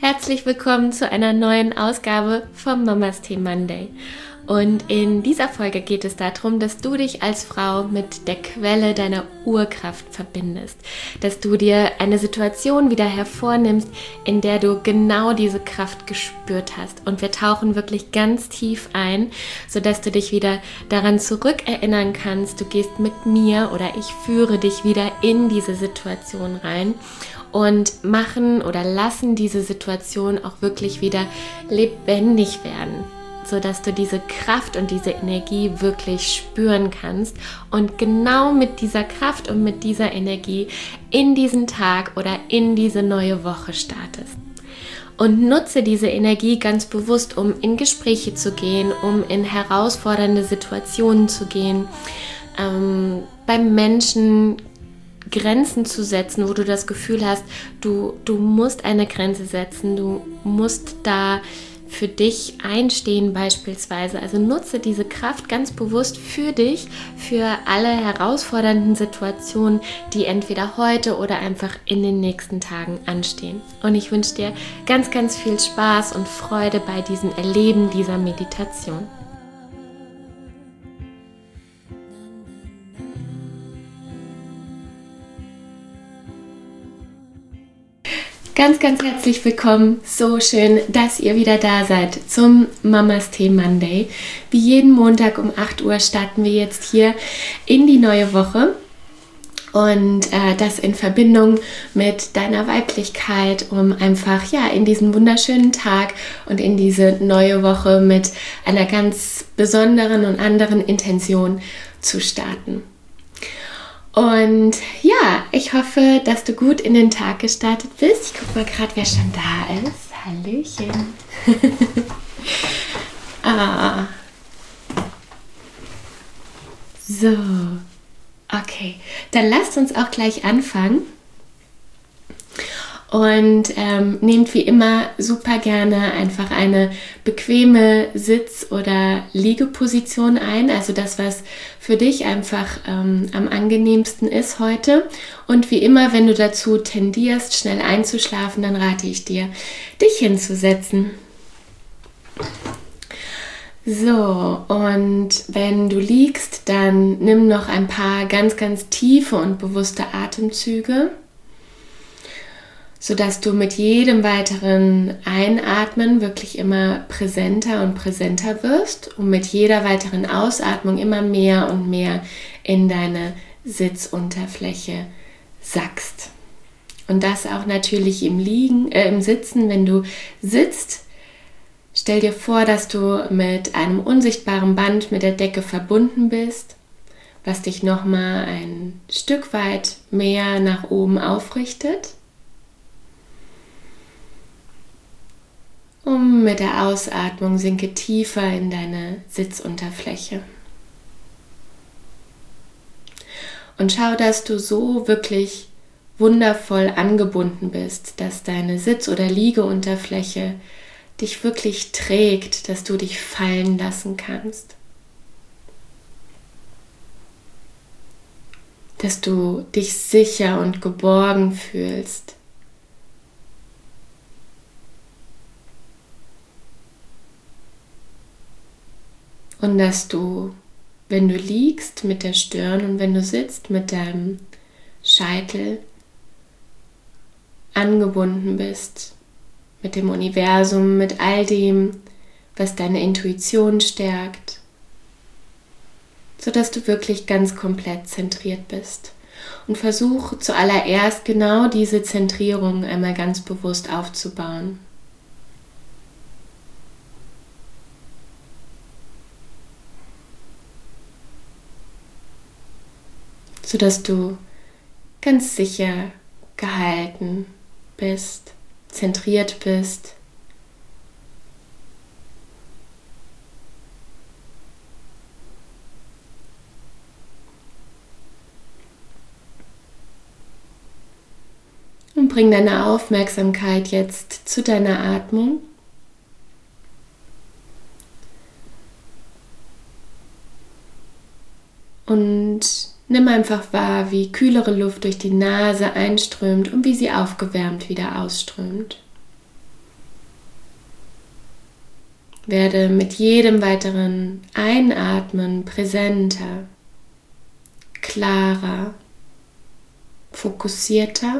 Herzlich willkommen zu einer neuen Ausgabe vom Mamas Tee Monday. Und in dieser Folge geht es darum, dass du dich als Frau mit der Quelle deiner Urkraft verbindest. Dass du dir eine Situation wieder hervornimmst, in der du genau diese Kraft gespürt hast. Und wir tauchen wirklich ganz tief ein, sodass du dich wieder daran zurückerinnern kannst. Du gehst mit mir oder ich führe dich wieder in diese Situation rein. Und machen oder lassen diese Situation auch wirklich wieder lebendig werden, sodass du diese Kraft und diese Energie wirklich spüren kannst und genau mit dieser Kraft und mit dieser Energie in diesen Tag oder in diese neue Woche startest. Und nutze diese Energie ganz bewusst, um in Gespräche zu gehen, um in herausfordernde Situationen zu gehen, beim Menschen Grenzen zu setzen, wo du das Gefühl hast, du musst eine Grenze setzen, du musst da für dich einstehen beispielsweise. Also nutze diese Kraft ganz bewusst für dich, für alle herausfordernden Situationen, die entweder heute oder einfach in den nächsten Tagen anstehen. Und ich wünsche dir ganz, ganz viel Spaß und Freude bei diesem Erleben dieser Meditation. Ganz, ganz herzlich willkommen. So schön, dass ihr wieder da seid zum Mamas Tee Monday. Wie jeden Montag um 8 Uhr starten wir jetzt hier in die neue Woche. Und das in Verbindung mit deiner Weiblichkeit, um einfach in diesen wunderschönen Tag und in diese neue Woche mit einer ganz besonderen und anderen Intention zu starten. Und ich hoffe, dass du gut in den Tag gestartet bist. Ich gucke mal gerade, wer schon da ist. Hallöchen. So, okay. Dann lasst uns auch gleich anfangen. Und nehmt wie immer super gerne einfach eine bequeme Sitz- oder Liegeposition ein, also das, was für dich einfach am angenehmsten ist heute. Und wie immer, wenn du dazu tendierst, schnell einzuschlafen, dann rate ich dir, dich hinzusetzen. So, und wenn du liegst, dann nimm noch ein paar ganz, ganz tiefe und bewusste Atemzüge, sodass du mit jedem weiteren Einatmen wirklich immer präsenter und präsenter wirst und mit jeder weiteren Ausatmung immer mehr und mehr in deine Sitzunterfläche sackst. Und das auch natürlich im Sitzen. Wenn du sitzt, stell dir vor, dass du mit einem unsichtbaren Band mit der Decke verbunden bist, was dich nochmal ein Stück weit mehr nach oben aufrichtet. Und mit der Ausatmung sinke tiefer in deine Sitzunterfläche. Und schau, dass du so wirklich wundervoll angebunden bist, dass deine Sitz- oder Liegeunterfläche dich wirklich trägt, dass du dich fallen lassen kannst. Dass du dich sicher und geborgen fühlst. Und dass du, wenn du liegst, mit der Stirn und wenn du sitzt, mit deinem Scheitel angebunden bist mit dem Universum, mit all dem, was deine Intuition stärkt, sodass du wirklich ganz komplett zentriert bist. Und versuch zuallererst genau diese Zentrierung einmal ganz bewusst aufzubauen. Sodass du ganz sicher gehalten bist, zentriert bist. Und bring deine Aufmerksamkeit jetzt zu deiner Atmung. Und nimm einfach wahr, wie kühlere Luft durch die Nase einströmt und wie sie aufgewärmt wieder ausströmt. Werde mit jedem weiteren Einatmen präsenter, klarer, fokussierter.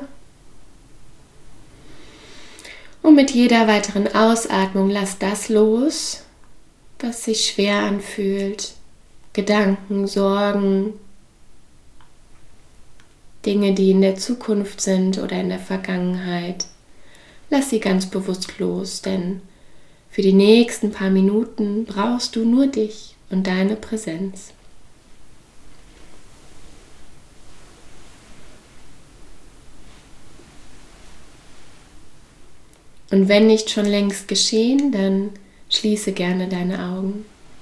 Und mit jeder weiteren Ausatmung lass das los, was sich schwer anfühlt. Gedanken, Sorgen, Dinge, die in der Zukunft sind oder in der Vergangenheit. Lass sie ganz bewusst los, denn für die nächsten paar Minuten brauchst du nur dich und deine Präsenz. Und wenn nicht schon längst geschehen, dann schließe gerne deine Augen.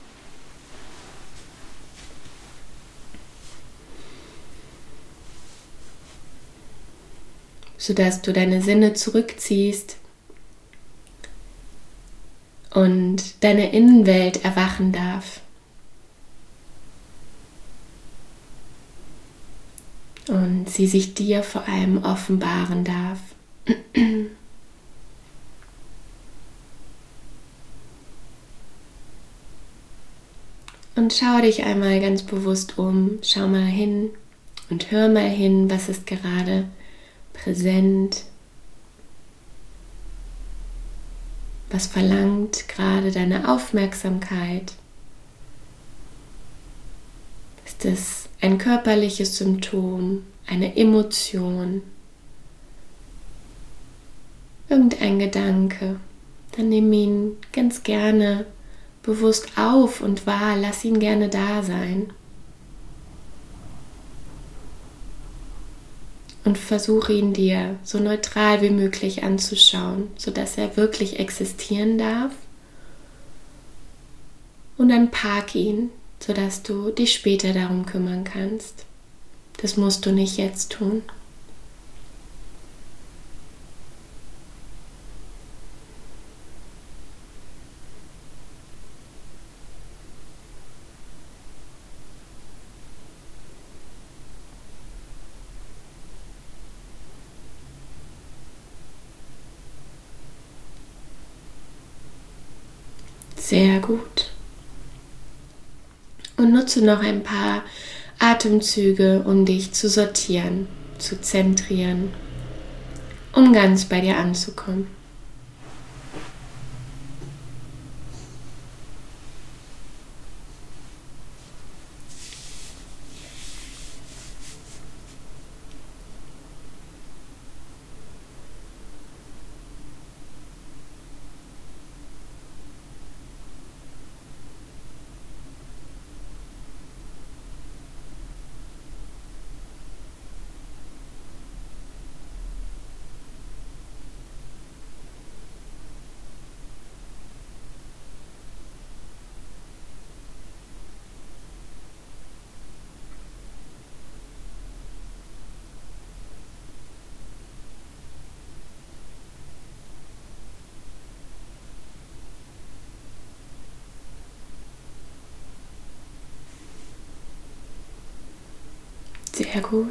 Sodass du deine Sinne zurückziehst und deine Innenwelt erwachen darf. Und sie sich dir vor allem offenbaren darf. Und schau dich einmal ganz bewusst um, schau mal hin und hör mal hin, was ist gerade präsent, was verlangt gerade deine Aufmerksamkeit. Ist es ein körperliches Symptom, eine Emotion, irgendein Gedanke? Dann nimm ihn ganz gerne bewusst auf und wahr, lass ihn gerne da sein. Und versuche ihn dir so neutral wie möglich anzuschauen, sodass er wirklich existieren darf. Und dann park ihn, sodass du dich später darum kümmern kannst. Das musst du nicht jetzt tun. Sehr gut. Und nutze noch ein paar Atemzüge, um dich zu sortieren, zu zentrieren, um ganz bei dir anzukommen. Sehr gut.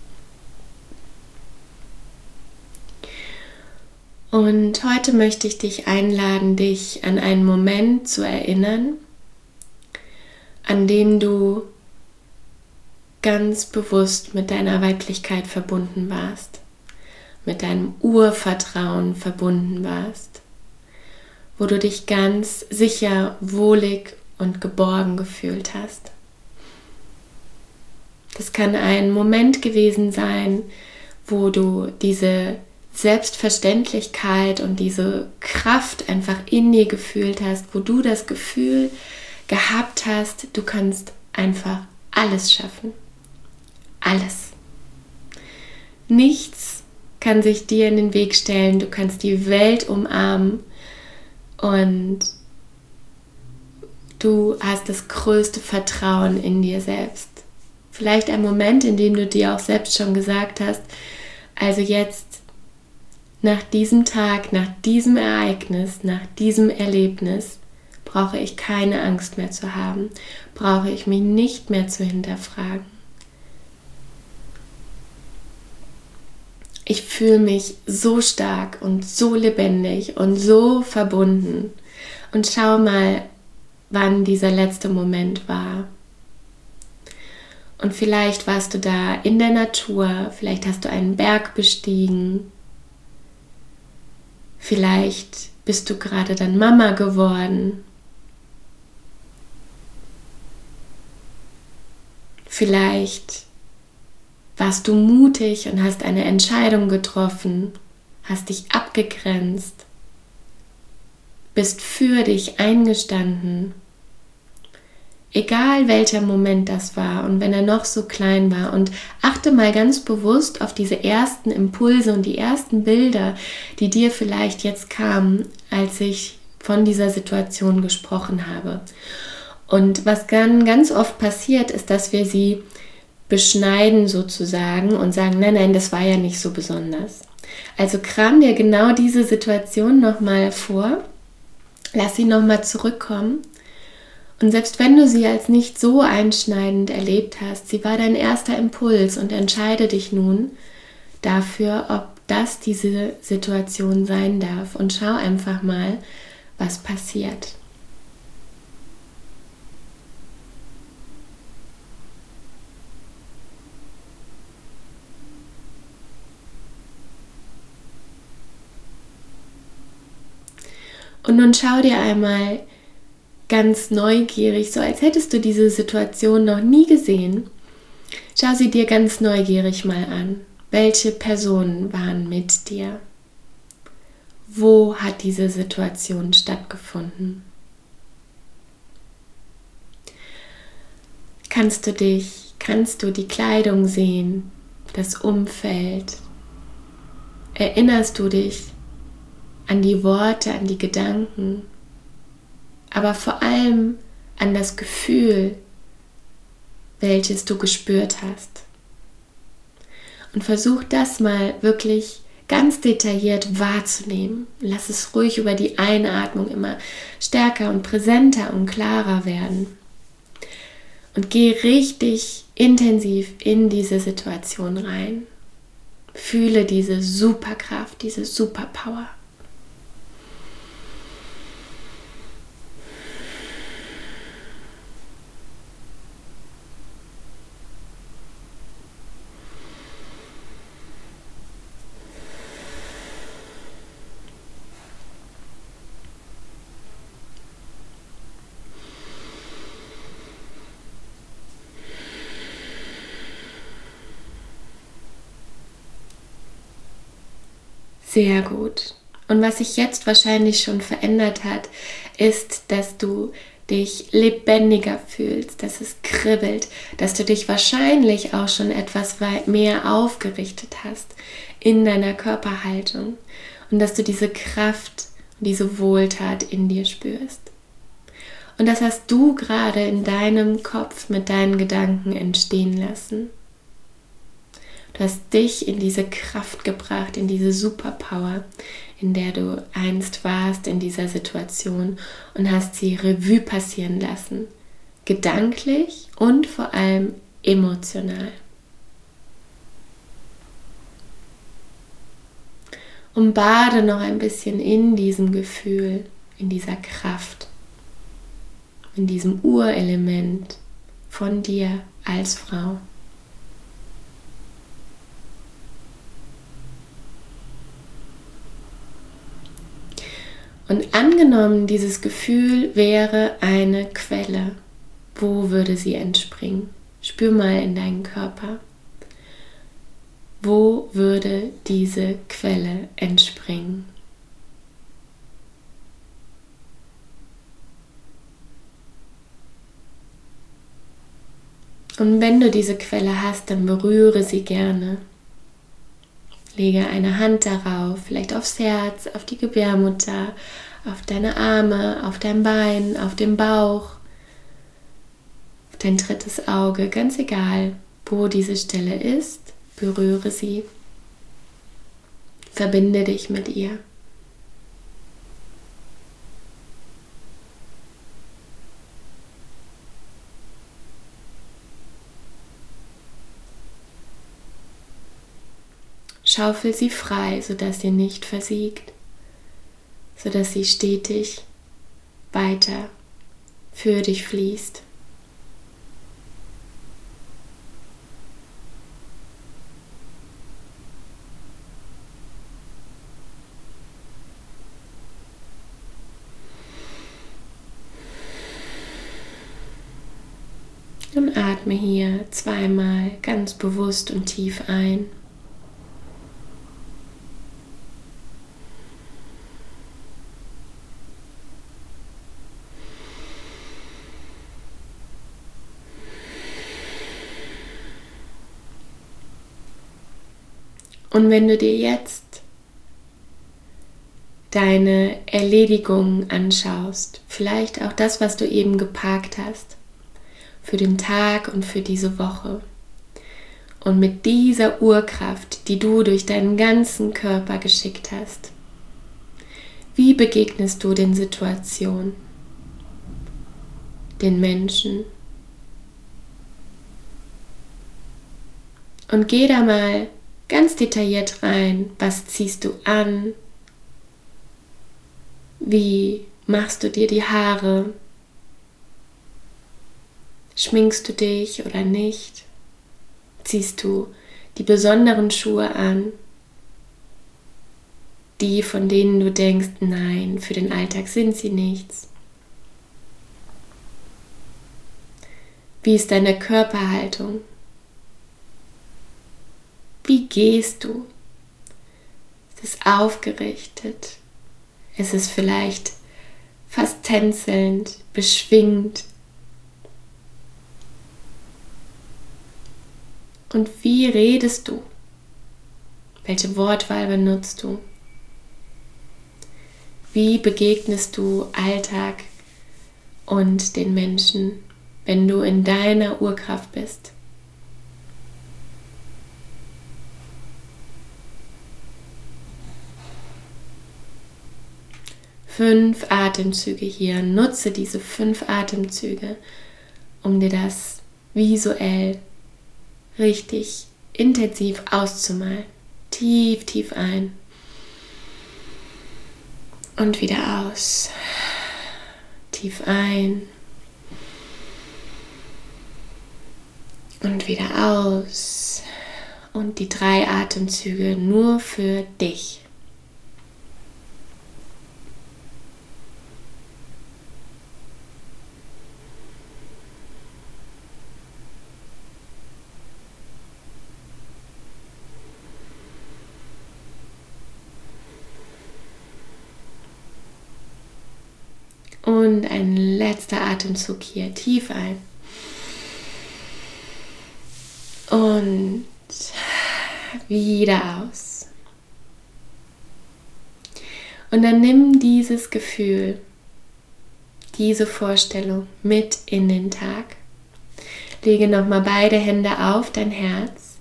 Und heute möchte ich dich einladen, dich an einen Moment zu erinnern, an dem du ganz bewusst mit deiner Weiblichkeit verbunden warst, mit deinem Urvertrauen verbunden warst, wo du dich ganz sicher, wohlig und geborgen gefühlt hast. Das kann ein Moment gewesen sein, wo du diese Selbstverständlichkeit und diese Kraft einfach in dir gefühlt hast, wo du das Gefühl gehabt hast, du kannst einfach alles schaffen. Alles. Nichts kann sich dir in den Weg stellen, du kannst die Welt umarmen und du hast das größte Vertrauen in dir selbst. Vielleicht ein Moment, in dem du dir auch selbst schon gesagt hast, also jetzt, nach diesem Tag, nach diesem Ereignis, nach diesem Erlebnis, brauche ich keine Angst mehr zu haben, brauche ich mich nicht mehr zu hinterfragen. Ich fühle mich so stark und so lebendig und so verbunden Und schau mal, wann dieser letzte Moment war. Und vielleicht warst du da in der Natur, vielleicht hast du einen Berg bestiegen, vielleicht bist du gerade dann Mama geworden, vielleicht warst du mutig und hast eine Entscheidung getroffen, hast dich abgegrenzt, bist für dich eingestanden. Egal welcher Moment das war und wenn er noch so klein war, und achte mal ganz bewusst auf diese ersten Impulse und die ersten Bilder, die dir vielleicht jetzt kamen, als ich von dieser Situation gesprochen habe. Und was dann ganz oft passiert, ist, dass wir sie beschneiden sozusagen und sagen, nein, das war ja nicht so besonders. Also kram dir genau diese Situation nochmal vor, lass sie nochmal zurückkommen. Und selbst wenn du sie als nicht so einschneidend erlebt hast, sie war dein erster Impuls und entscheide dich nun dafür, ob das diese Situation sein darf, und schau einfach mal, was passiert. Und nun schau dir einmal ganz neugierig, so als hättest du diese Situation noch nie gesehen. Schau sie dir ganz neugierig mal an. Welche Personen waren mit dir? Wo hat diese Situation stattgefunden? Kannst du die Kleidung sehen, das Umfeld? Erinnerst du dich an die Worte, an die Gedanken? Aber vor allem an das Gefühl, welches du gespürt hast. Und versuch das mal wirklich ganz detailliert wahrzunehmen. Lass es ruhig über die Einatmung immer stärker und präsenter und klarer werden. Und geh richtig intensiv in diese Situation rein. Fühle diese Superkraft, diese Superpower. Sehr gut. Und was sich jetzt wahrscheinlich schon verändert hat, ist, dass du dich lebendiger fühlst, dass es kribbelt, dass du dich wahrscheinlich auch schon etwas mehr aufgerichtet hast in deiner Körperhaltung und dass du diese Kraft und diese Wohltat in dir spürst. Und das hast du gerade in deinem Kopf mit deinen Gedanken entstehen lassen. Du hast dich in diese Kraft gebracht, in diese Superpower, in der du einst warst in dieser Situation, und hast sie Revue passieren lassen. Gedanklich und vor allem emotional. Und bade noch ein bisschen in diesem Gefühl, in dieser Kraft, in diesem Urelement von dir als Frau. Und angenommen, dieses Gefühl wäre eine Quelle, wo würde sie entspringen? Spür mal in deinen Körper. Wo würde diese Quelle entspringen? Und wenn du diese Quelle hast, dann berühre sie gerne. Lege eine Hand darauf, vielleicht aufs Herz, auf die Gebärmutter, auf deine Arme, auf dein Bein, auf den Bauch, auf dein drittes Auge, ganz egal, wo diese Stelle ist, berühre sie. Verbinde dich mit ihr. Schaufel sie frei, sodass sie nicht versiegt, sodass sie stetig weiter für dich fließt. Und atme hier zweimal ganz bewusst und tief ein. Und wenn du dir jetzt deine Erledigungen anschaust, vielleicht auch das, was du eben geparkt hast, für den Tag und für diese Woche. Und mit dieser Urkraft, die du durch deinen ganzen Körper geschickt hast, wie begegnest du den Situationen, den Menschen? Und geh da mal ganz detailliert rein. Was ziehst du an? Wie machst du dir die Haare? Schminkst du dich oder nicht? Ziehst du die besonderen Schuhe an? Die, von denen du denkst, nein, für den Alltag sind sie nichts. Wie ist deine Körperhaltung? Wie gehst du? Ist es aufgerichtet? Ist es vielleicht fast tänzelnd, beschwingt? Und wie redest du? Welche Wortwahl benutzt du? Wie begegnest du Alltag und den Menschen, wenn du in deiner Urkraft bist? Fünf Atemzüge hier. Nutze diese 5 Atemzüge, um dir das visuell richtig intensiv auszumalen. Tief, tief ein und wieder aus. Tief ein und wieder aus. Und die 3 Atemzüge nur für dich. Und ein letzter Atemzug hier, tief ein. Und wieder aus. Und dann nimm dieses Gefühl, diese Vorstellung mit in den Tag. Lege nochmal beide Hände auf dein Herz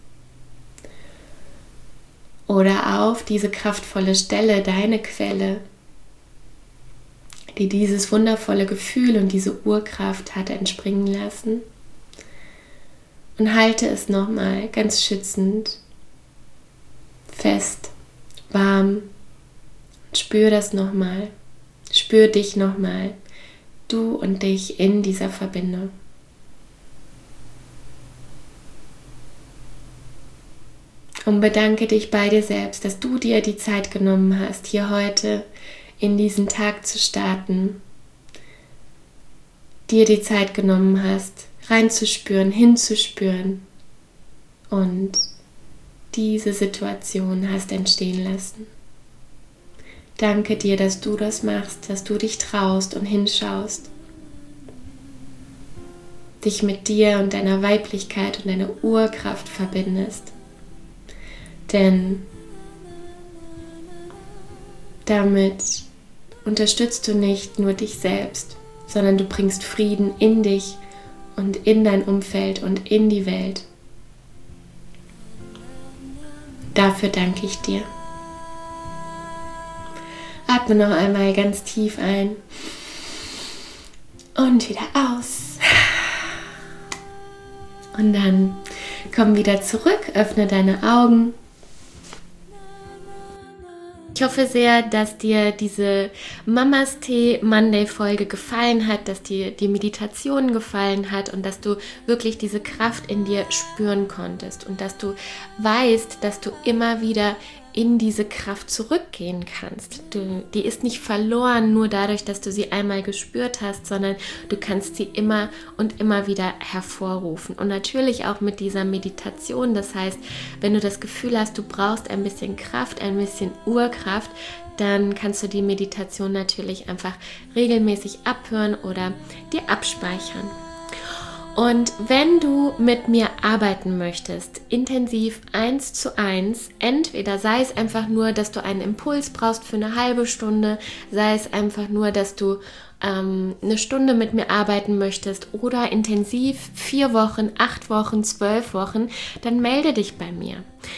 oder auf diese kraftvolle Stelle, deine Quelle, die dieses wundervolle Gefühl und diese Urkraft hat entspringen lassen. Und halte es nochmal ganz schützend, fest, warm. Spür das nochmal. Spür dich nochmal. Du und dich in dieser Verbindung. Und bedanke dich bei dir selbst, dass du dir die Zeit genommen hast, hier heute in diesen Tag zu starten, dir die Zeit genommen hast, reinzuspüren, hinzuspüren und diese Situation hast entstehen lassen. Danke dir, dass du das machst, dass du dich traust und hinschaust, dich mit dir und deiner Weiblichkeit und deiner Urkraft verbindest. Denn damit unterstützt du nicht nur dich selbst, sondern du bringst Frieden in dich und in dein Umfeld und in die Welt. Dafür danke ich dir. Atme noch einmal ganz tief ein und wieder aus. Und dann komm wieder zurück, öffne deine Augen. Ich hoffe sehr, dass dir diese Mamas Tee Monday Folge gefallen hat, dass dir die Meditation gefallen hat und dass du wirklich diese Kraft in dir spüren konntest und dass du weißt, dass du immer wieder in diese Kraft zurückgehen kannst. Die ist nicht verloren nur dadurch, dass du sie einmal gespürt hast, sondern du kannst sie immer und immer wieder hervorrufen. Und natürlich auch mit dieser Meditation. Das heißt, wenn du das Gefühl hast, du brauchst ein bisschen Kraft, ein bisschen Urkraft, dann kannst du die Meditation natürlich einfach regelmäßig abhören oder dir abspeichern. Und wenn du mit mir arbeiten möchtest, intensiv 1:1, entweder sei es einfach nur, dass du einen Impuls brauchst für eine halbe Stunde, sei es einfach nur, dass du eine Stunde mit mir arbeiten möchtest oder intensiv 4 Wochen, 8 Wochen, 12 Wochen, dann melde dich bei mir.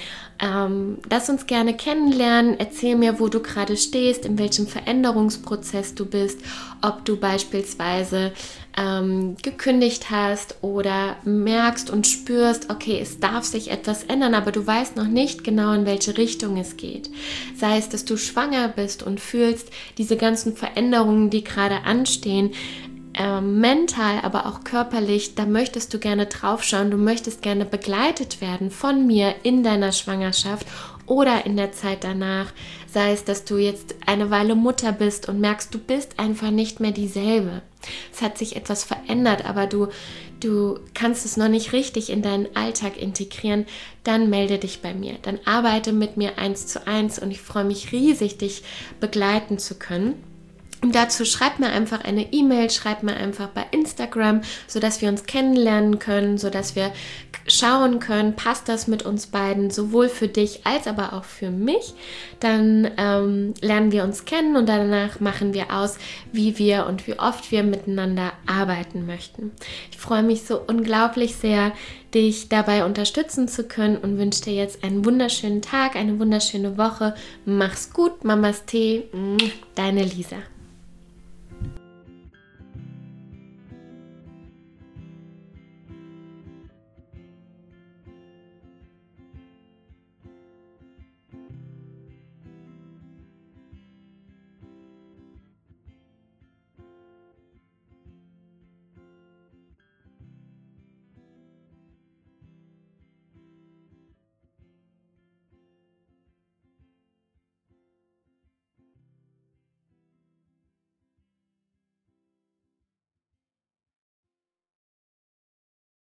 Lass uns gerne kennenlernen, erzähl mir, wo du gerade stehst, in welchem Veränderungsprozess du bist, ob du beispielsweise gekündigt hast oder merkst und spürst, okay, es darf sich etwas ändern, aber du weißt noch nicht genau, in welche Richtung es geht. Sei es, dass du schwanger bist und fühlst diese ganzen Veränderungen, die gerade anstehen, mental, aber auch körperlich, da möchtest du gerne draufschauen, du möchtest gerne begleitet werden von mir in deiner Schwangerschaft oder in der Zeit danach, sei es, dass du jetzt eine Weile Mutter bist und merkst, du bist einfach nicht mehr dieselbe. Es hat sich etwas verändert, aber du kannst es noch nicht richtig in deinen Alltag integrieren, dann melde dich bei mir, dann arbeite mit mir 1:1 und ich freue mich riesig, dich begleiten zu können. Und dazu schreib mir einfach eine E-Mail, schreib mir einfach bei Instagram, sodass wir uns kennenlernen können, sodass wir schauen können, passt das mit uns beiden, sowohl für dich als aber auch für mich. Dann lernen wir uns kennen und danach machen wir aus, wie wir und wie oft wir miteinander arbeiten möchten. Ich freue mich so unglaublich sehr, dich dabei unterstützen zu können und wünsche dir jetzt einen wunderschönen Tag, eine wunderschöne Woche. Mach's gut, Mamas Tee, deine Lisa.